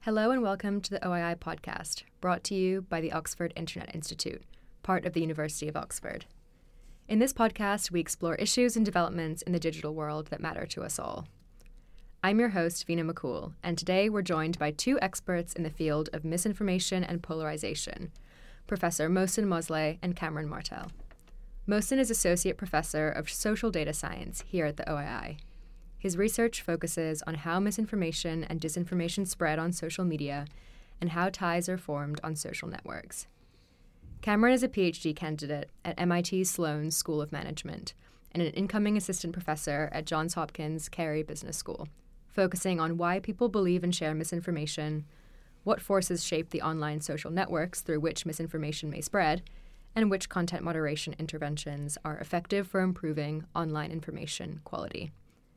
Hello and welcome to the OII podcast, brought to you by the Oxford Internet Institute, part of the University of Oxford. In this podcast, we explore issues and developments in the digital world that matter to us all. I'm your host, Vina McCool, and today we're joined by two experts in the field of misinformation and polarization, Professor Mohsen Mosleh and Cameron Martel. Mohsen is Associate Professor of Social Data Science here at the OII. His research focuses on how misinformation and disinformation spread on social media and how ties are formed on social networks. Cameron is a PhD candidate at MIT Sloan School of Management and an incoming assistant professor at Johns Hopkins Carey Business School, focusing on why people believe and share misinformation, what forces shape the online social networks through which misinformation may spread, and which content moderation interventions are effective for improving online information quality.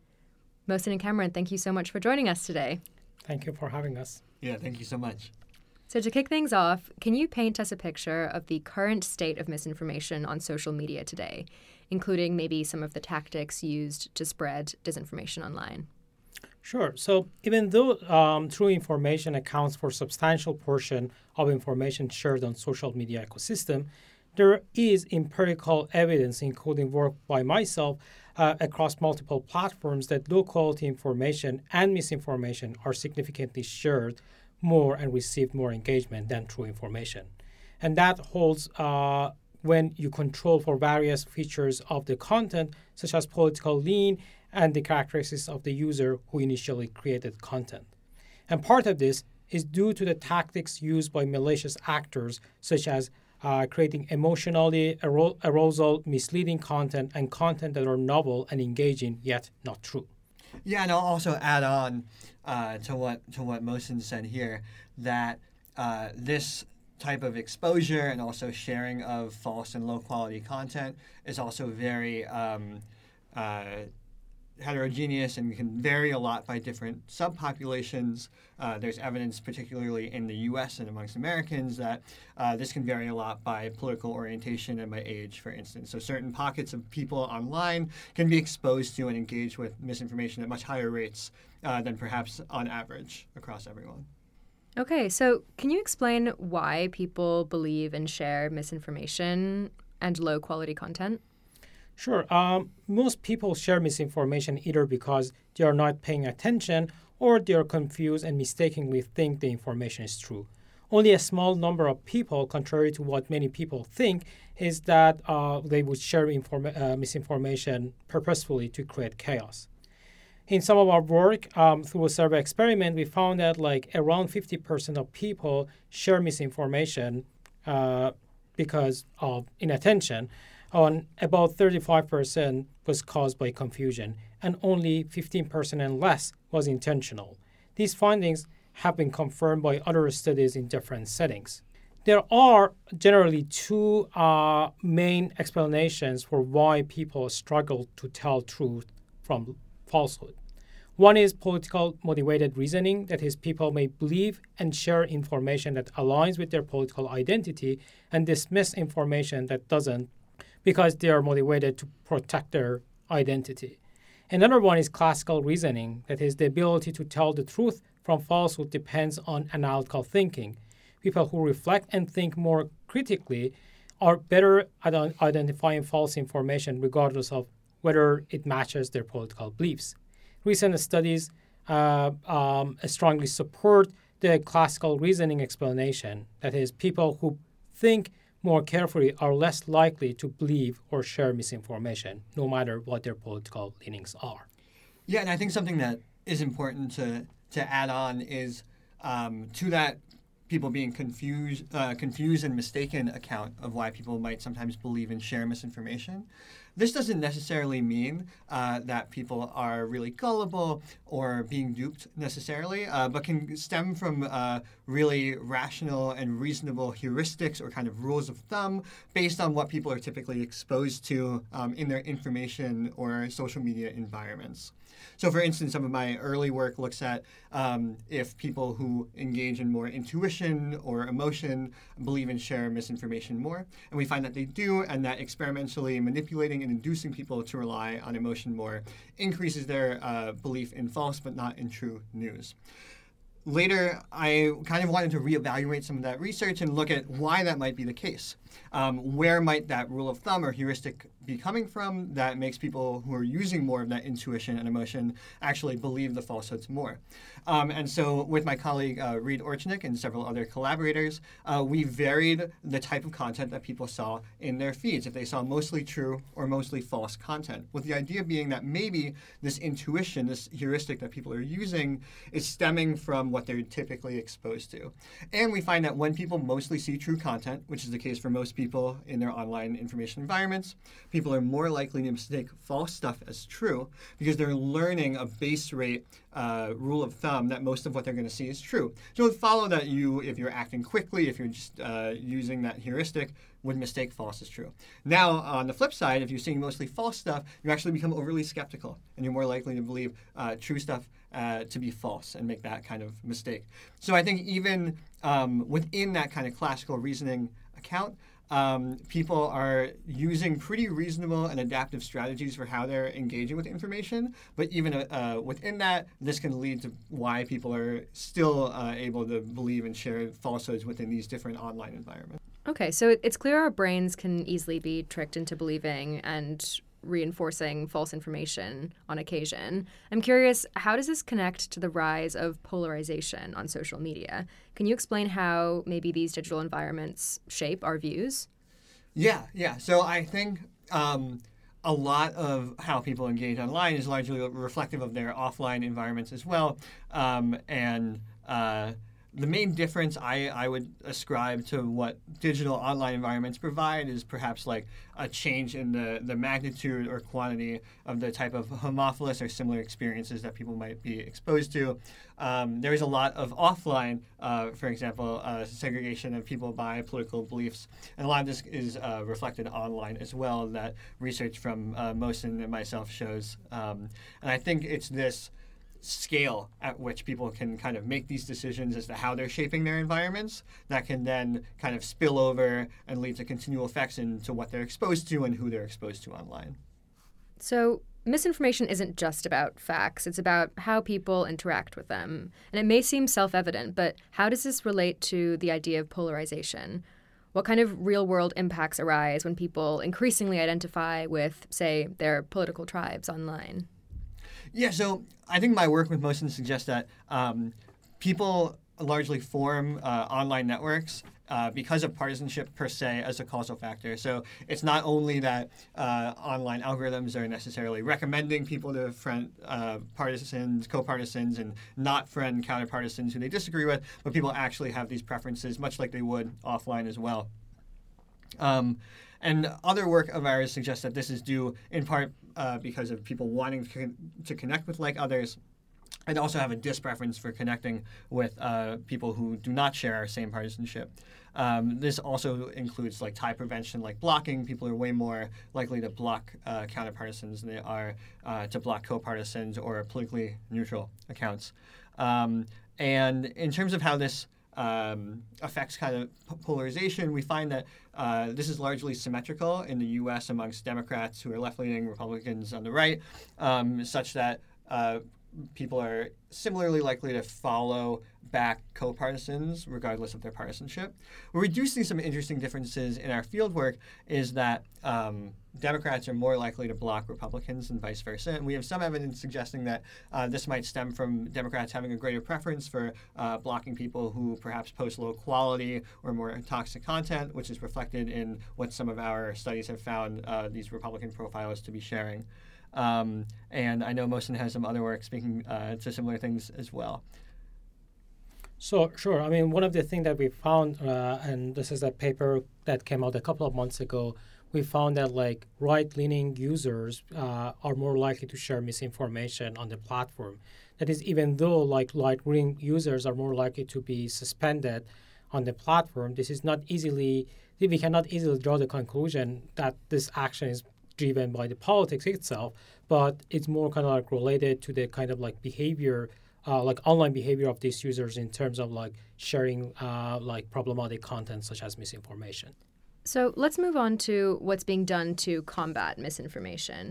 Mohsen and Cameron, thank you so much for joining us today. Thank you for having us. Yeah, thank you so much. So to kick things off, can you paint us a picture of the current state of misinformation on social media today, including maybe some of the tactics used to spread disinformation online? Sure. So even though true information accounts for a substantial portion of information shared on social media ecosystem, there is empirical evidence, including work by myself, across multiple platforms that low-quality information and misinformation are significantly shared more and receive more engagement than true information. And that holds when you control for various features of the content, such as political lean and the characteristics of the user who initially created content. And part of this is due to the tactics used by malicious actors, such as creating emotionally arousal, misleading content, and content that are novel and engaging, yet not true. Yeah, and I'll also add on to what Mohsen said here, that this type of exposure and also sharing of false and low-quality content is also very heterogeneous and can vary a lot by different subpopulations. There's evidence, particularly in the U.S. and amongst Americans, that this can vary a lot by political orientation and by age, for instance. So certain pockets of people online can be exposed to and engage with misinformation at much higher rates than perhaps on average across everyone. Okay, so can you explain why people believe and share misinformation and low-quality content? Sure. Most people share misinformation either because they are not paying attention or they are confused and mistakenly think the information is true. Only a small number of people, contrary to what many people think, is that they would share misinformation purposefully to create chaos. In some of our work, through a survey experiment, we found that around 50% of people share misinformation because of inattention. On about 35% was caused by confusion, and only 15% and less was intentional. These findings have been confirmed by other studies in different settings. There are generally two main explanations for why people struggle to tell truth from falsehood. One is political motivated reasoning, that is, people may believe and share information that aligns with their political identity and dismiss information that doesn't, because they are motivated to protect their identity. Another one is classical reasoning, that is, the ability to tell the truth from falsehood depends on analytical thinking. People who reflect and think more critically are better at identifying false information regardless of whether it matches their political beliefs. Recent studies strongly support the classical reasoning explanation, that is, people who think more carefully are less likely to believe or share misinformation, no matter what their political leanings are. Yeah, and I think something that is important to add on is to that people being confused and mistaken account of why people might sometimes believe and share misinformation. This doesn't necessarily mean that people are really gullible or being duped necessarily, but can stem from really rational and reasonable heuristics or kind of rules of thumb based on what people are typically exposed to in their information or social media environments. So, for instance, some of my early work looks at if people who engage in more intuition or emotion believe and share misinformation more. And we find that they do, and that experimentally manipulating and inducing people to rely on emotion more increases their belief in false but not in true news. later, I kind of wanted to reevaluate some of that research and look at why that might be the case. Where might that rule of thumb or heuristic be coming from that makes people who are using more of that intuition and emotion actually believe the falsehoods more? And so with my colleague Reid Orchnik and several other collaborators, we varied the type of content that people saw in their feeds, if they saw mostly true or mostly false content, with the idea being that maybe this intuition, this heuristic that people are using is stemming from what they're typically exposed to. And we find that when people mostly see true content, which is the case for most people in their online information environments, people are more likely to mistake false stuff as true because they're learning a base rate rule of thumb that most of what they're going to see is true. So it would follow that you, if you're acting quickly, if you're just using that heuristic, would mistake false as true. Now, on the flip side, if you're seeing mostly false stuff, you actually become overly skeptical, and you're more likely to believe true stuff to be false and make that kind of mistake. So I think even within that kind of classical reasoning account, people are using pretty reasonable and adaptive strategies for how they're engaging with information. But even within that, this can lead to why people are still able to believe and share falsehoods within these different online environments. Okay, so it's clear our brains can easily be tricked into believing and reinforcing false information on occasion. I'm curious, how does this connect to the rise of polarization on social media? Can you explain how maybe these digital environments shape our views? Yeah. So I think a lot of how people engage online is largely reflective of their offline environments as well. The main difference I would ascribe to what digital online environments provide is perhaps like a change in the magnitude or quantity of the type of homophilous or similar experiences that people might be exposed to. There is a lot of offline, for example, segregation of people by political beliefs. And a lot of this is reflected online as well, that research from Mohsen and myself shows. And I think it's this scale at which people can kind of make these decisions as to how they're shaping their environments that can then kind of spill over and lead to continual effects into what they're exposed to and who they're exposed to online. So misinformation isn't just about facts, it's about how people interact with them. And it may seem self-evident, but how does this relate to the idea of polarization? What kind of real-world impacts arise when people increasingly identify with, say, their political tribes online? Yeah, so I think my work with Mohsen suggests that people largely form online networks because of partisanship per se as a causal factor. So it's not only that online algorithms are necessarily recommending people to friend partisans, co-partisans, and not friend counterpartisans who they disagree with, but people actually have these preferences, much like they would offline as well. And other work of ours suggests that this is due in part because of people wanting to connect with like others, and also have a dispreference for connecting with people who do not share our same partisanship. This also includes like tie prevention, like blocking. People are way more likely to block counterpartisans than they are to block co-partisans or politically neutral accounts. And in terms of how this affects kind of polarization, we find that this is largely symmetrical in the U.S. amongst Democrats who are left-leaning, Republicans on the right, such that people are similarly likely to follow back co-partisans regardless of their partisanship. Where we do see some interesting differences in our field work is that Democrats are more likely to block Republicans and vice versa. And we have some evidence suggesting that this might stem from Democrats having a greater preference for blocking people who perhaps post low quality or more toxic content, which is reflected in what some of our studies have found these Republican profiles to be sharing. And I know Mohsen has some other work speaking to similar things as well. So, sure. I mean, one of the things that we found, and this is a paper that came out a couple of months ago, we found that like right-leaning users are more likely to share misinformation on the platform. That is, even though like right-leaning users are more likely to be suspended on the platform, we cannot easily draw the conclusion that this action is driven by the politics itself, but it's more kind of like related to the kind of like behavior, like online behavior of these users in terms of like sharing like problematic content such as misinformation. So let's move on to what's being done to combat misinformation.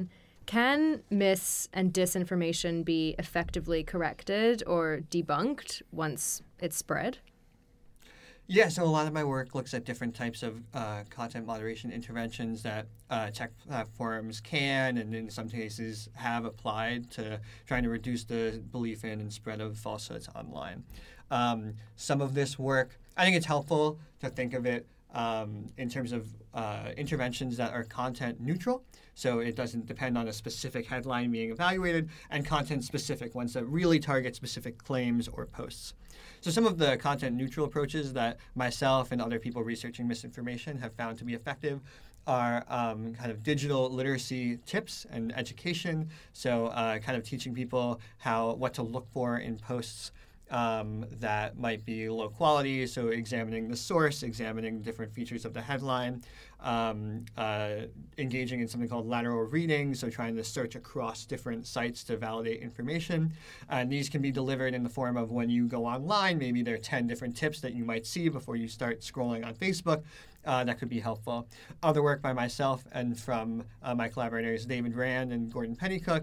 Can mis and disinformation be effectively corrected or debunked once it's spread? Yeah, so a lot of my work looks at different types of content moderation interventions that tech platforms can and in some cases have applied to trying to reduce the belief in and spread of falsehoods online. Some of this work, I think it's helpful to think of it in terms of interventions that are content neutral. So it doesn't depend on a specific headline being evaluated, and content specific, ones that really target specific claims or posts. So some of the content neutral approaches that myself and other people researching misinformation have found to be effective are kind of digital literacy tips and education. So kind of teaching people what to look for in posts that might be low quality, so examining the source, examining different features of the headline, engaging in something called lateral reading, so trying to search across different sites to validate information. And these can be delivered in the form of when you go online, maybe there are 10 different tips that you might see before you start scrolling on Facebook. That could be helpful. Other work by myself and from my collaborators David Rand and Gordon Pennycook,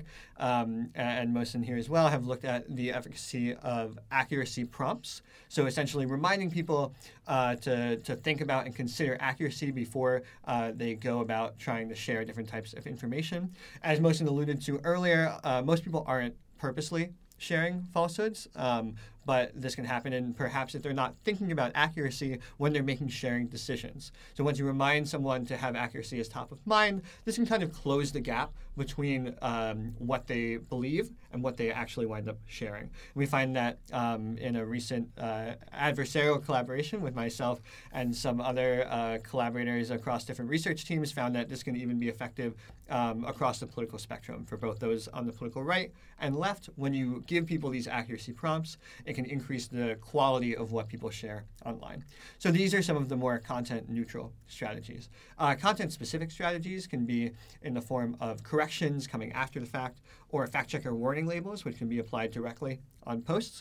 and most in here as well, have looked at the efficacy of accuracy prompts. So essentially reminding people to think about and consider accuracy before they go about trying to share different types of information. As Mohsen alluded to earlier, most people aren't purposely sharing falsehoods, but this can happen, and perhaps if they're not thinking about accuracy when they're making sharing decisions. So once you remind someone to have accuracy as top of mind, this can kind of close the gap between what they believe and what they actually wind up sharing. And we find that in a recent adversarial collaboration with myself and some other collaborators across different research teams found that this can even be effective across the political spectrum for both those on the political right and left. When you give people these accuracy prompts, it can increase the quality of what people share online. So these are some of the more content neutral strategies. Content specific strategies can be in the form of corrections coming after the fact or fact checker warning labels, which can be applied directly on posts.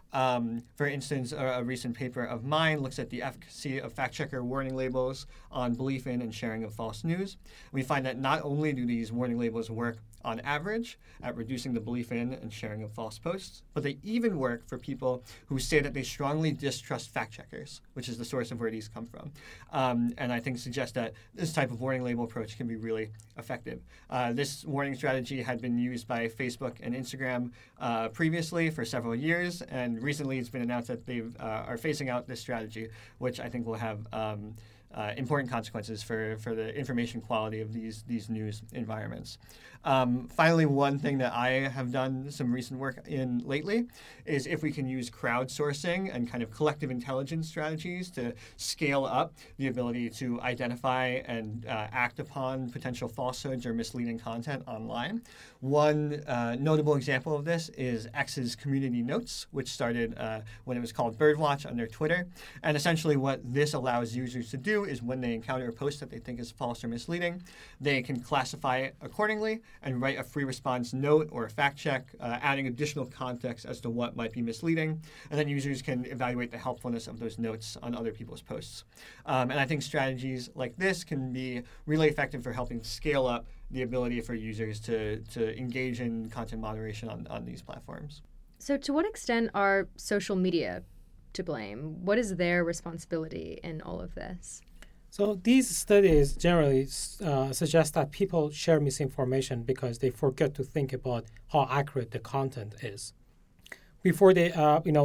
For instance, a recent paper of mine looks at the efficacy of fact-checker warning labels on belief in and sharing of false news. We find that not only do these warning labels work on average at reducing the belief in and sharing of false posts, but they even work for people who say that they strongly distrust fact-checkers, which is the source of where these come from. And I think suggests that this type of warning label approach can be really effective. This warning strategy had been used by Facebook and Instagram previously for several years, and recently it's been announced that they are phasing out this strategy, which I think will have important consequences for the information quality of these news environments. Finally, one thing that I have done some recent work in lately is if we can use crowdsourcing and kind of collective intelligence strategies to scale up the ability to identify and act upon potential falsehoods or misleading content online. One notable example of this is X's Community Notes, which started when it was called Birdwatch under Twitter. And essentially what this allows users to do is when they encounter a post that they think is false or misleading, they can classify it accordingly and write a free response note or a fact check, adding additional context as to what might be misleading. And then users can evaluate the helpfulness of those notes on other people's posts. And I think strategies like this can be really effective for helping scale up the ability for users to engage in content moderation on these platforms. So to what extent are social media to blame? What is their responsibility in all of this? So these studies generally suggest that people share misinformation because they forget to think about how accurate the content is before they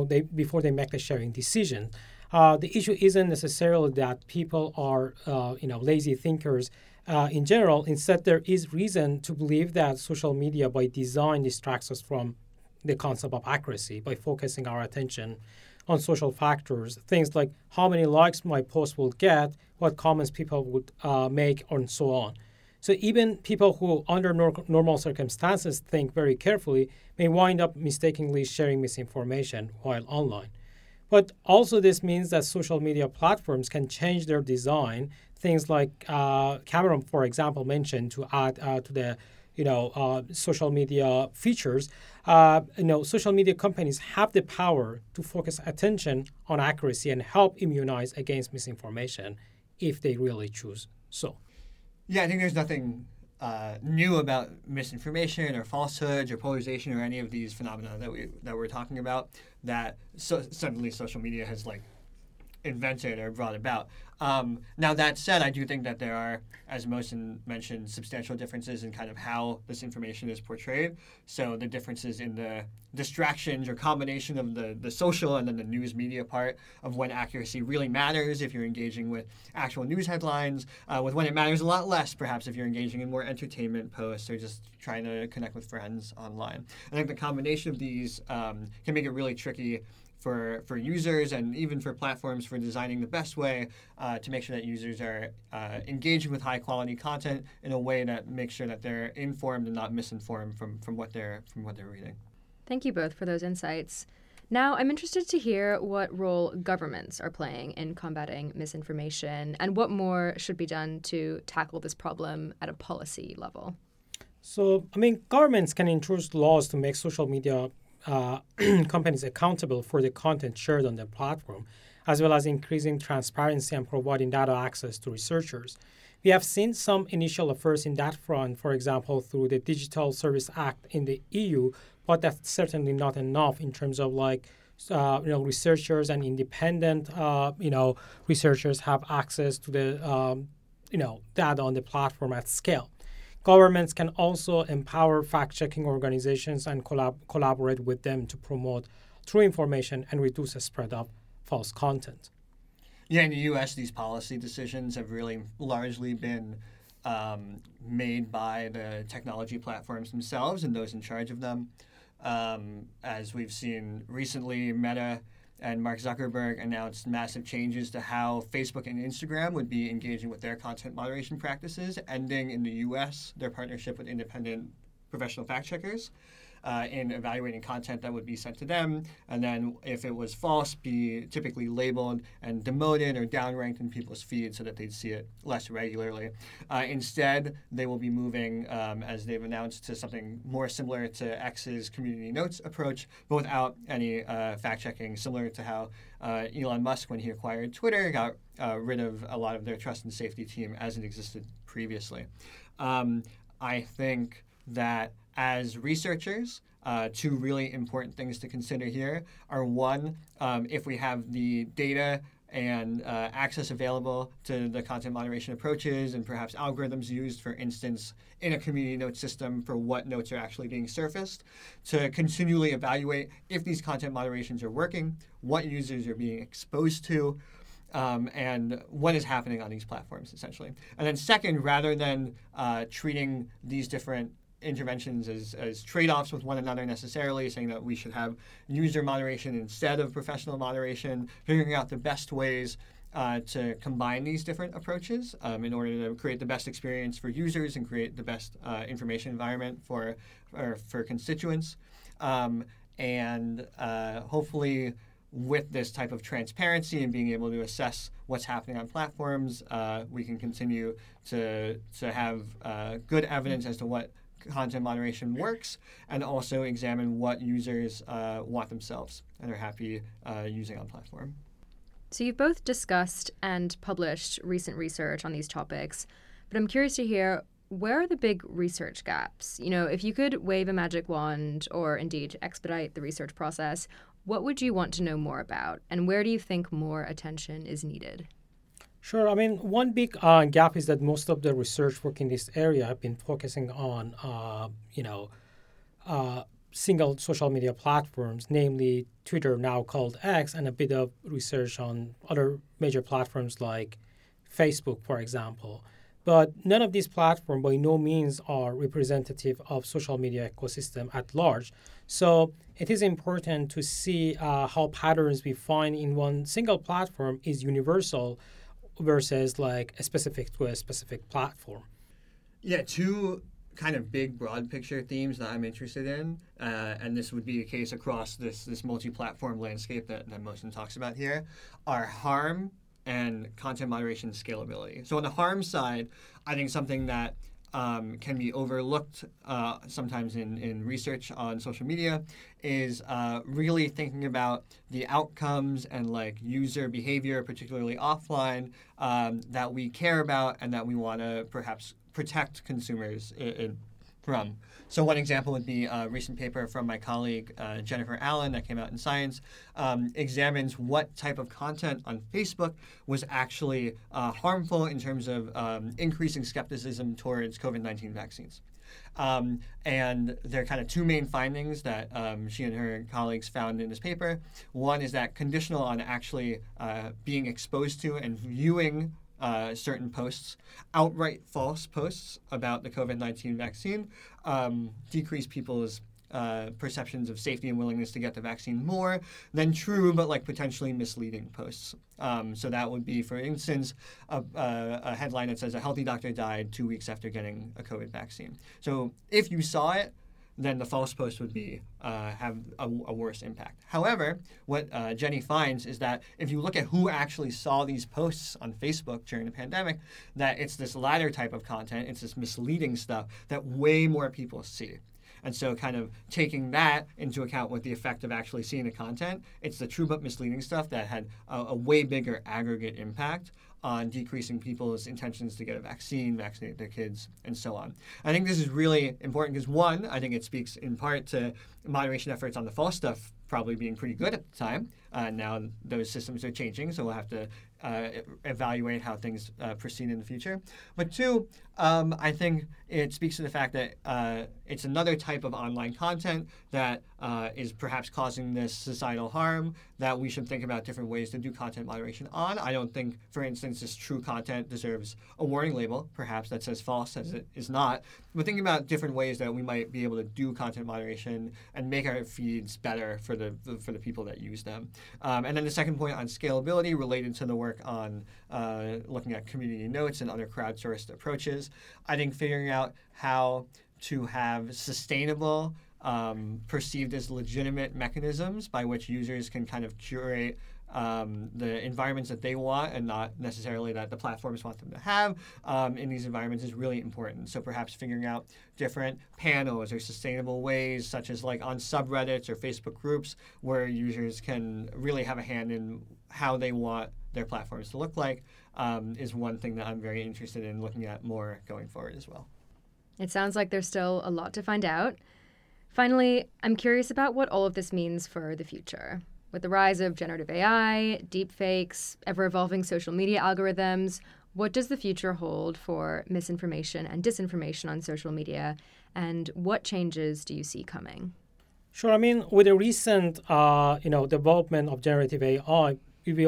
make the sharing decision. The issue isn't necessarily that people are lazy thinkers in general. Instead, there is reason to believe that social media by design distracts us from the concept of accuracy by focusing our attention on social factors, things like how many likes my post will get, what comments people would make, and so on. So even people who, under normal circumstances, think very carefully may wind up mistakenly sharing misinformation while online. But also this means that social media platforms can change their design. Things like Cameron, for example, mentioned to add to the social media features. Social media companies have the power to focus attention on accuracy and help immunize against misinformation if they really choose so. Yeah, I think there's nothing knew about misinformation or falsehoods or polarization or any of these phenomena that we're talking about, that suddenly social media has like invented or brought about. Now that said, I do think that there are, as Mohsen mentioned, substantial differences in kind of how this information is portrayed. So the differences in the distractions or combination of the social and then the news media part of when accuracy really matters if you're engaging with actual news headlines, with when it matters a lot less perhaps if you're engaging in more entertainment posts or just trying to connect with friends online. I think the combination of these can make it really tricky for users and even for platforms for designing the best way to make sure that users are engaging with high quality content in a way that makes sure that they're informed and not misinformed from what they're reading. Thank you both for those insights. Now, I'm interested to hear what role governments are playing in combating misinformation and what more should be done to tackle this problem at a policy level. So, governments can introduce laws to make social media companies accountable for the content shared on their platform, as well as increasing transparency and providing data access to researchers. We have seen some initial efforts in that front, for example, through the Digital Service Act in the EU, but that's certainly not enough in terms of researchers and independent researchers have access to the data on the platform at scale. Governments can also empower fact-checking organizations and collaborate with them to promote true information and reduce the spread of false content. Yeah, in the U.S., these policy decisions have really largely been made by the technology platforms themselves and those in charge of them. As we've seen recently, Meta and Mark Zuckerberg announced massive changes to how Facebook and Instagram would be engaging with their content moderation practices, ending in the U.S. their partnership with independent professional fact checkers in evaluating content that would be sent to them, and then if it was false, be typically labeled and demoted or downranked in people's feeds so that they'd see it less regularly. Instead, they will be moving, as they've announced, to something more similar to X's community notes approach, but without any fact-checking, similar to how Elon Musk, when he acquired Twitter, got rid of a lot of their trust and safety team as it existed previously. I think that as researchers, two really important things to consider here are one, if we have the data and access available to the content moderation approaches and perhaps algorithms used, for instance, in a community note system for what notes are actually being surfaced, to continually evaluate if these content moderations are working, what users are being exposed to, and what is happening on these platforms, essentially. And then second, rather than treating these different interventions as trade-offs with one another necessarily, saying that we should have user moderation instead of professional moderation, figuring out the best ways to combine these different approaches in order to create the best experience for users and create the best information environment for constituents. And hopefully with this type of transparency and being able to assess what's happening on platforms, we can continue to have good evidence as to what content moderation works, and also examine what users want themselves and are happy using on platform. So you've both discussed and published recent research on these topics, but I'm curious to hear, where are the big research gaps? If you could wave a magic wand or indeed expedite the research process, what would you want to know more about, and where do you think more attention is needed? Sure. One big gap is that most of the research work in this area have been focusing on, single social media platforms, namely Twitter, now called X, and a bit of research on other major platforms like Facebook, for example. But none of these platforms by no means are representative of social media ecosystem at large. So it is important to see how patterns we find in one single platform is universal versus like specific to a specific platform. Yeah, two kind of big broad picture themes that I'm interested in, and this would be the case across this multi-platform landscape that Mohsen talks about here, are harm and content moderation scalability. So on the harm side, I think something that can be overlooked sometimes in research on social media is really thinking about the outcomes and like user behavior, particularly offline, that we care about and that we want to perhaps protect consumers from. So one example would be a recent paper from my colleague Jennifer Allen that came out in Science, examines what type of content on Facebook was actually harmful in terms of increasing skepticism towards COVID-19 vaccines. And there are kind of two main findings that she and her colleagues found in this paper. One is that conditional on actually being exposed to and viewing certain posts, outright false posts about the COVID-19 vaccine, decrease people's perceptions of safety and willingness to get the vaccine more than true but like potentially misleading posts. So that would be, for instance, a headline that says a healthy doctor died 2 weeks after getting a COVID vaccine. So if you saw it, then the false post would be have a worse impact. However, what Jenny finds is that if you look at who actually saw these posts on Facebook during the pandemic, that it's this latter type of content, it's this misleading stuff that way more people see. And so kind of taking that into account with the effect of actually seeing the content, it's the true but misleading stuff that had a way bigger aggregate impact on decreasing people's intentions to get a vaccine, vaccinate their kids, and so on. I think this is really important because, one, I think it speaks in part to moderation efforts on the false stuff probably being pretty good at the time. Now those systems are changing, so we'll have to evaluate how things proceed in the future. But two, I think it speaks to the fact that it's another type of online content that is perhaps causing this societal harm that we should think about different ways to do content moderation on. I don't think, for instance, this true content deserves a warning label, perhaps, that says false as it is not. But thinking about different ways that we might be able to do content moderation and make our feeds better for the people that use them. And then the second point on scalability related to the work on looking at community notes and other crowdsourced approaches. I think figuring out how to have sustainable, perceived as legitimate mechanisms by which users can kind of curate the environments that they want and not necessarily that the platforms want them to have in these environments is really important. So perhaps figuring out different panels or sustainable ways, such as like on subreddits or Facebook groups, where users can really have a hand in how they want their platforms to look like, is one thing that I'm very interested in looking at more going forward as well. It sounds like there's still a lot to find out. Finally, I'm curious about what all of this means for the future. With the rise of generative AI, deepfakes, ever-evolving social media algorithms, what does the future hold for misinformation and disinformation on social media, and what changes do you see coming? Sure. I mean, with the recent, development of generative AI, we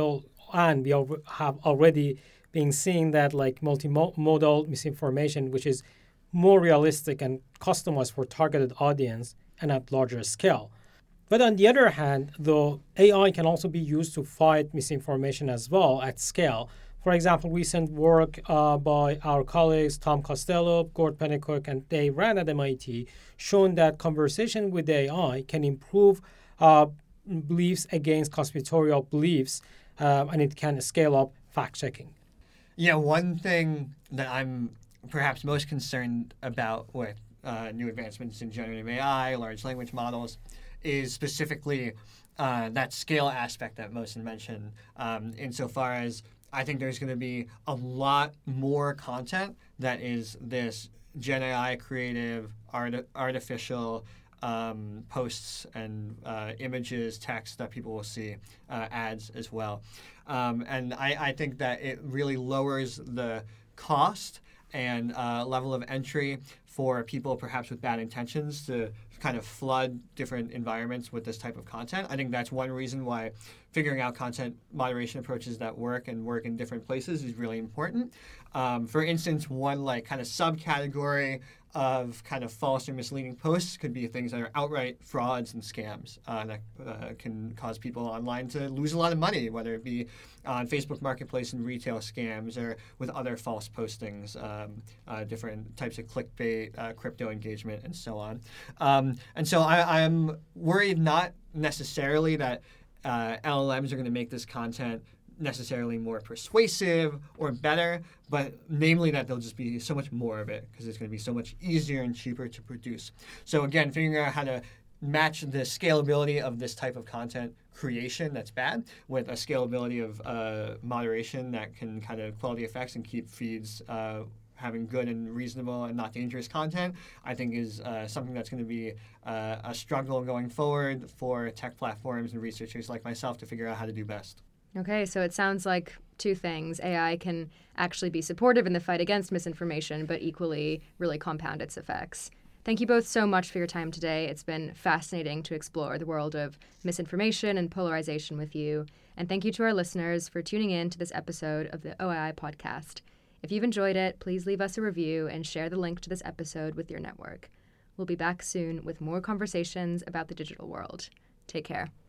have already been seeing that like multimodal misinformation, which is more realistic and customized for targeted audience and at larger scale. But on the other hand, the AI can also be used to fight misinformation as well at scale. For example, recent work by our colleagues Tom Costello, Gord Pennycook, and Dave Rand at MIT shown that conversation with AI can improve beliefs against conspiratorial beliefs, and it can scale up fact-checking. Yeah, one thing that I'm perhaps most concerned about with new advancements in generative AI, large language models, is specifically that scale aspect that Mohsen mentioned, insofar as I think there's going to be a lot more content that is this Gen AI creative, artificial posts and images, text that people will see, ads as well. And I think that it really lowers the cost and level of entry for people perhaps with bad intentions to kind of flood different environments with this type of content. I think that's one reason why figuring out content moderation approaches that work and work in different places is really important. For instance, one like kind of subcategory of kind of false or misleading posts could be things that are outright frauds and scams that can cause people online to lose a lot of money, whether it be on Facebook Marketplace and retail scams or with other false postings, different types of clickbait, crypto engagement, and so on. And so I'm worried not necessarily that LLMs are going to make this content necessarily more persuasive or better, but namely that there'll just be so much more of it because it's going to be so much easier and cheaper to produce. So again, figuring out how to match the scalability of this type of content creation that's bad with a scalability of moderation that can kind of quality effects and keep feeds having good and reasonable and not dangerous content, I think is something that's going to be a struggle going forward for tech platforms and researchers like myself to figure out how to do best. Okay, so it sounds like two things. AI can actually be supportive in the fight against misinformation, but equally really compound its effects. Thank you both so much for your time today. It's been fascinating to explore the world of misinformation and polarization with you. And thank you to our listeners for tuning in to this episode of the OII podcast. If you've enjoyed it, please leave us a review and share the link to this episode with your network. We'll be back soon with more conversations about the digital world. Take care.